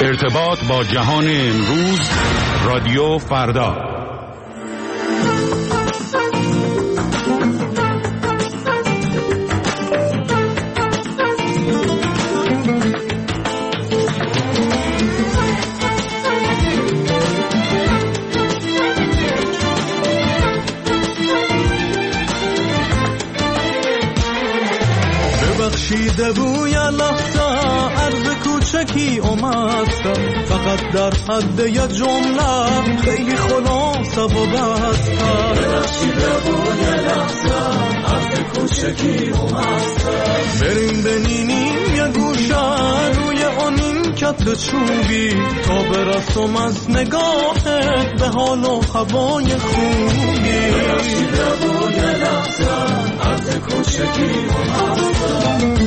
ارتباط با جهان امروز، رادیو فردا. ببخشیده بوی لحظه عرض کوچکی اومدم، فقط در حد یه جمله خیلی خلاصه و بستم. ببخشیده بوی لحظه عرض کوچکی اومدم، بریم بنینیم یه گوشه روی آن این کت چوبی، تا برسم از نگاهت به حال و هوای خوبی. ببخشیده بوی لحظه عرض کوچکی اومدم.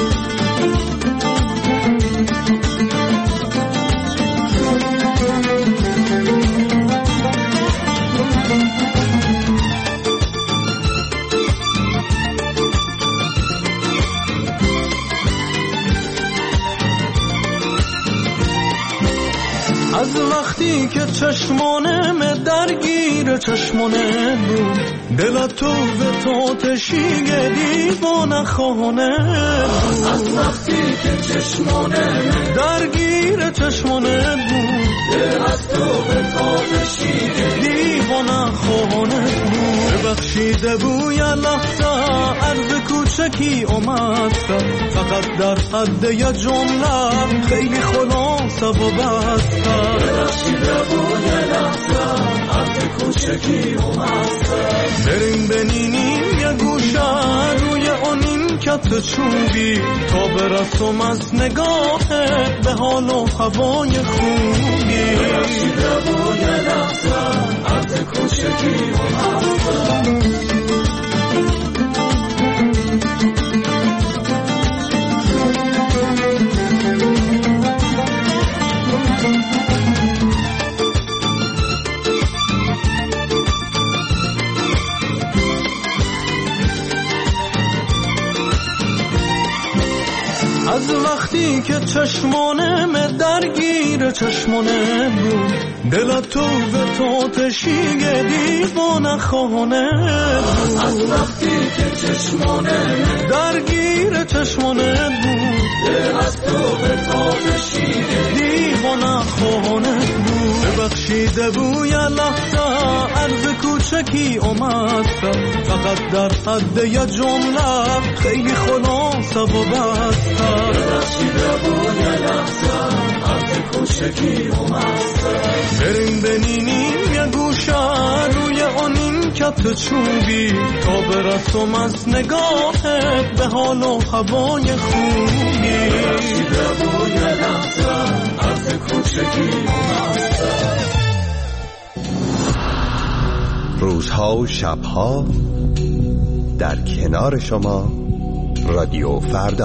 از وقتی که چشمانم درگیر چشمانه بود، دل تو به تو تشیگه دیوانه خانه بود. از وقتی که چشمانم درگیر چشمانه بود، دل از تو به تو تشیگه دیوانه خانه بود. ببخشیده بوی لحظه عرض کوچکی اومدم، فقط در حد یه جمله خیلی خلاصه و بستم. ببخشیده بوی لحظه عرض کوچکی اومدم، بریم بنینیم یه گوشه روی آن این کت چوبی، تا برسم از نگاهت به حال و هوای خوبی. ببخشیده بوی لحظه عرض کوچکی اومدم. از وقتی که چشمانم درگیر چشمانه بود، دل تو به تو تشیگه دیوانه خانه بود. از وقتی که چشمانم درگیر چشمانه بود، دل از تو به تو تشیگه دیوانه خانه بود. ببخشیده بوی لحظه عرض کوچکی اومدم، فقط در حد یه جمله خیلی خلاصه و بستم. ببخشیده بوی لحظه عرض کوچکی اومدم، بریم بنینیم یه گوشه روی آن این کت چوبی، تا برسم از نگاهت به حال و هوای خوبی. ببخشیده بوی لحظه عرض کوچکی اومدم. روزها و شبها در کنار شما، رادیو فردا.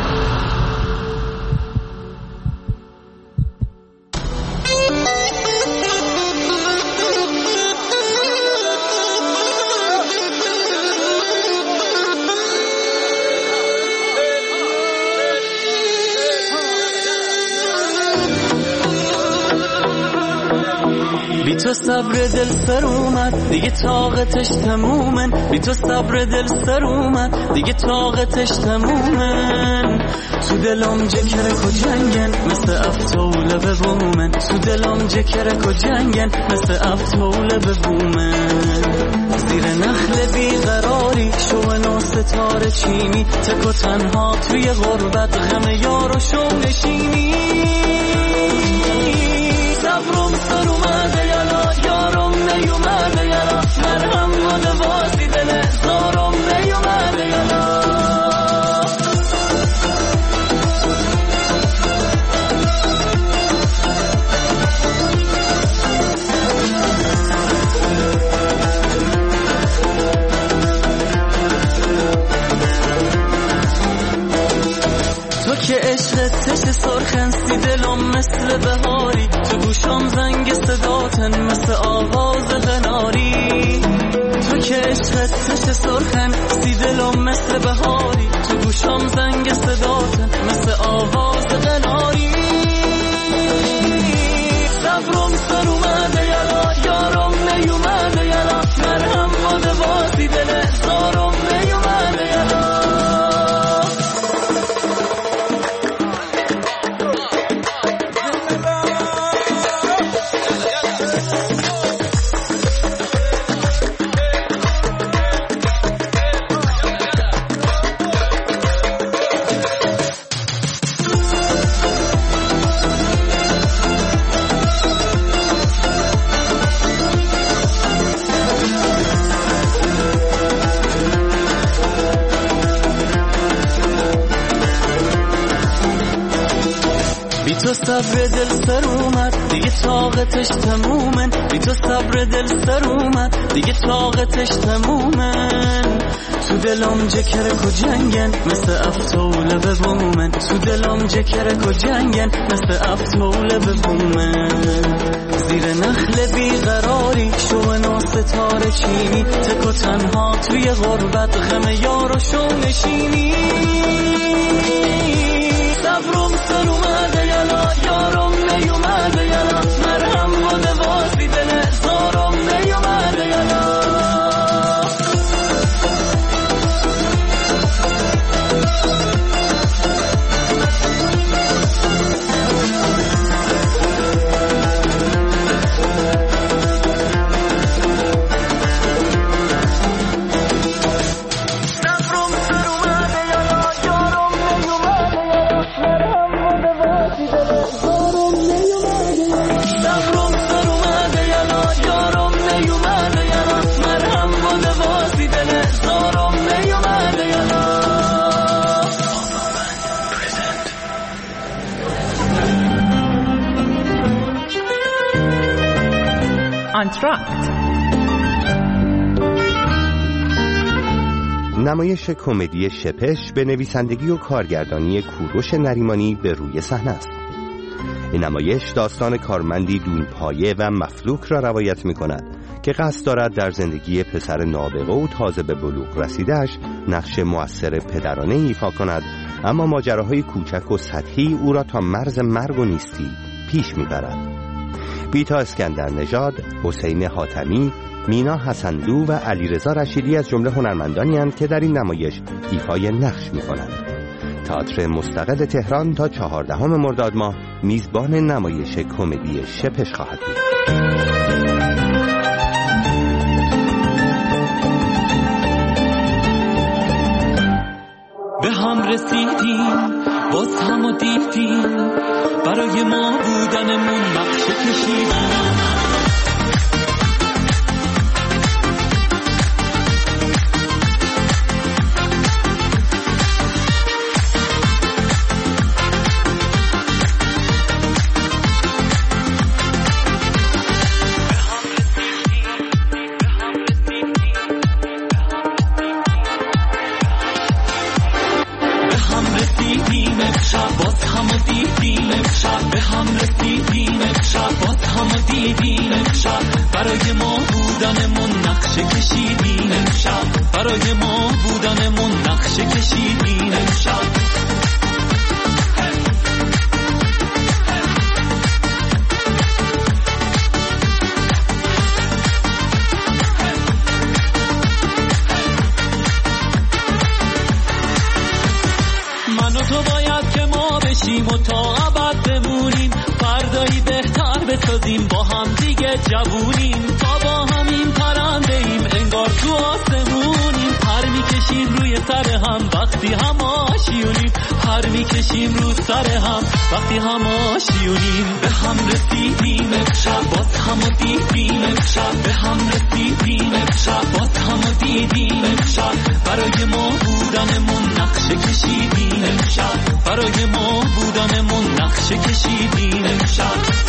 بی تو صبر دل سر اومد دیگه طاقتش تمومن، بی تو صبر دل سر اومد دیگه طاقتش تمومن. تو دلم جکرک و جنگن مثل افتوله به بومن، تو دلم جکرک و جنگن مثل افتوله به بومن. زیر نخل بیقراری شوهن و ستاره چینی، تک و تنها توی غربت غم یار و شو نشینی. صبرم سر اومده یالا یارم نیومده یالا، مرهم و دوازی دل زارم نیومده یالا. تو که عشقت تش سرخن سی دلم مثل بهاری، تو گوشم زنگ صداتن مثل آواز قناری. تو که عشقت تش سرخن سی دلم مثل بهاری، تو گوشم زنگ صداتن مثل آواز قناری. بی تو صبر دل سر اومد دیگه طاقتش تمومن، بی تو صبر دل سر اومد دیگه طاقتش تمومن. تو دلم جکرک و جنگن مثل افتول به بومن، تو دلم جکرک و جنگن مثل افتول به بومن. زیر نخل بیقراری شو ستاره چینی، تک و تنها توی غربت غم یارو شو نشینی. صبرم سر اومده یلا یارم نیومده یلا، مرهم و دوازی دل زارم نیومده یلا. انتراکت، نمایش کمدی شپش به نویسندگی و کارگردانی کوروش نریمانی به روی صحنه است. این نمایش داستان کارمندی دونپایه و مفلوک را روایت می کند که قصد دارد در زندگی پسر نابغه و تازه به بلوغ رسیده‌اش نقش مؤثر پدرانه ایفا کند، اما ماجراهای کوچک و سطحی او را تا مرز مرگ و نیستی پیش می برد. بیتا اسکندر نژاد، حسین حاتمی، مینا حسندو و علیرضا رشیدی از جمله هنرمندانی هستند که در این نمایش ایفای نقش می‌کنند. تئاتر مستقل تهران تا 14 مرداد ماه میزبان نمایش کمدی شپش خواهد بود. به هم رسیدیم باز هم دیدیم، برای ما بودنمون نقشه کشیدیم. برای ما بودنمون نقشه کشیدیم امشب، برای ما بودنمون نقشه کشیدیم امشب. من و تو باید که ما بشیم و تا ابد بمونیم، فردایی بهتر بسازیم با هم دیگه جوونیم، تا با همین پرنده ایم انگار تو آسمونیم. پر میکشیم روی سر هم وقتی هم آشیونیم، پر میکشیم رو سر هم وقتی هم آشیونیم. به هم رسیدیم امشب باز هم دیدیم امشب، به هم رسیدیم امشب باز هم دیدیم امشب. برای ما بودنمون نقشه کشیدیم امشب، برای ما بودنمون نقشه کشیدیم امشب.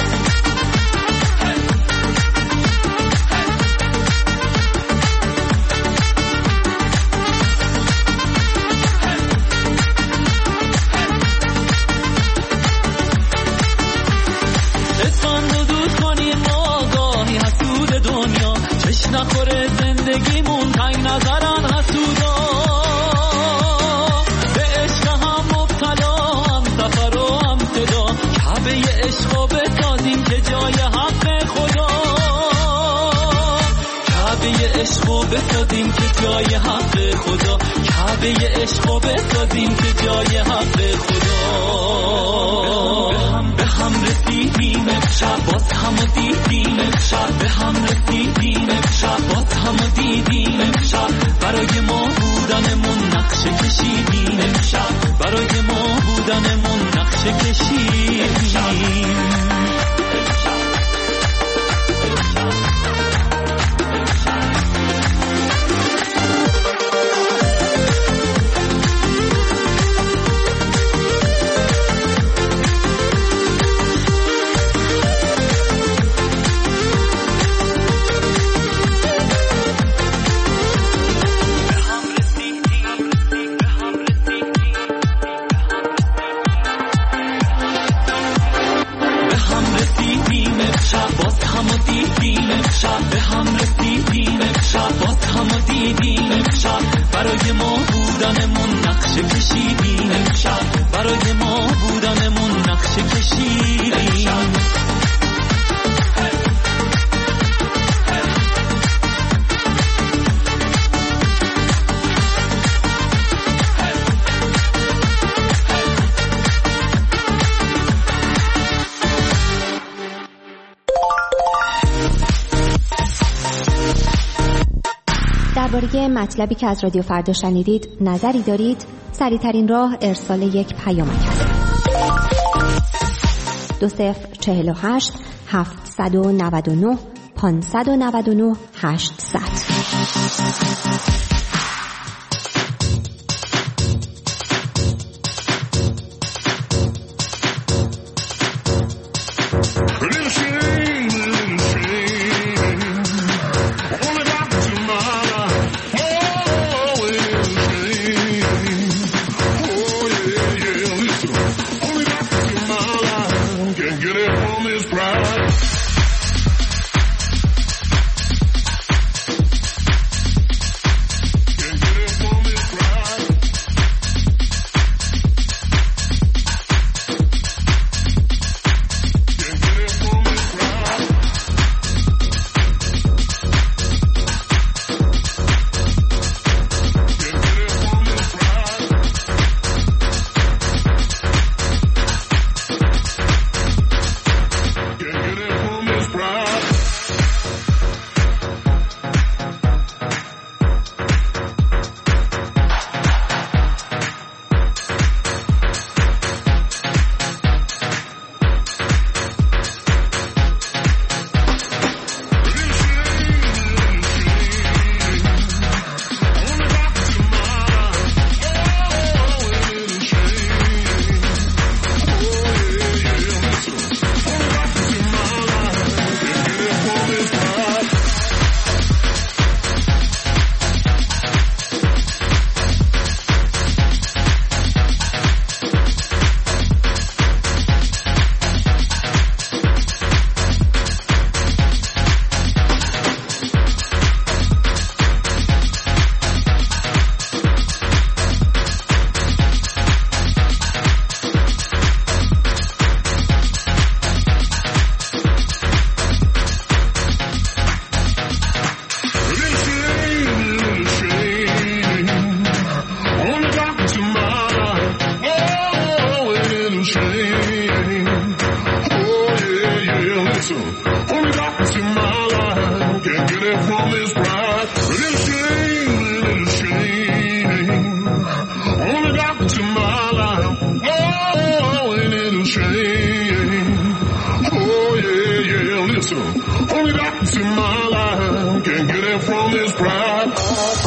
نخوره زندگیمون تنگ نظرن حسودا، به عشق هم مبتلا هم سفر و هم صدا، کعبه عشقو بسازیم که جای حق خدا، کعبه عشقو بسازیم که جای حق خدا، کعبه عشقو بسازیم که جای حق خدا. به هم رسیدیم امشب باز هم دیدیم امشب، به هم رسیدیم امشب باز هم دیدیم امشب. برای ما بودنمون نقشه کشیدیم امشب، برای ما بودنمون نقشه کشیدیم. نقشه کشیدیم. درباره مطلبی که از رادیو فردا شنیدید نظری دارید؟ سریع‌ترین راه ارسال یک پیامک است. 2048 799 599 800. Only that's in my life, can't get it from this pride.